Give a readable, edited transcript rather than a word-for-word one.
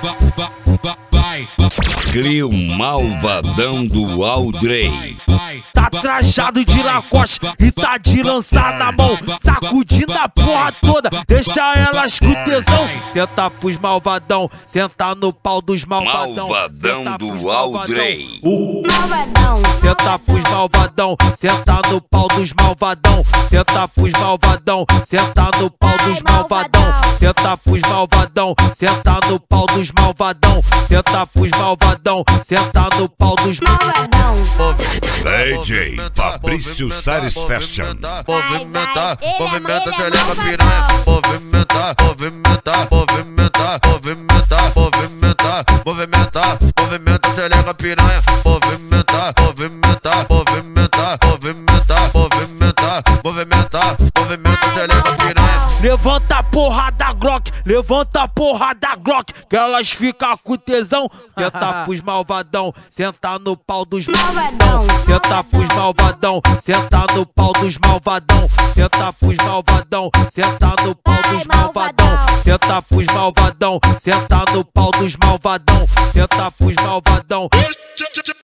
Cria o malvadão do Aldrey. Tá trajado de Lacoste e tá de lança na mão, sacudindo a porra toda, deixa elas com tesão. Senta pros malvadão, senta no pau dos malvadão. Malvadão do Aldrey. Malvadão. Senta pros malvadão, senta no pau dos malvadão. Senta pros malvadão, senta no pau dos malvadão. Senta pros malvadão, senta no pau dos malvadão. Senta pros malvadão, senta no pau dos malvadão. DJ Fabrício Sares Fashion. Movimenta, movimenta, xereca piranha. Movimenta, movimenta, movimenta, movimenta, movimenta, movimenta, movimenta, xereca piranha. Movimenta, movimenta, movimenta, movimenta, movimenta, movimenta, movimenta, xereca piranha. Levanta a porra da Glock, levanta a porra da Glock, que elas ficam com tesão. Senta pros malvadão, senta no pau dos malvadão. Senta pros malvadão, senta no pau dos malvadão. Senta pros malvadão, senta no pau dos malvadão. Senta pros malvadão, senta no pau dos malvadão. Senta pros malvadão.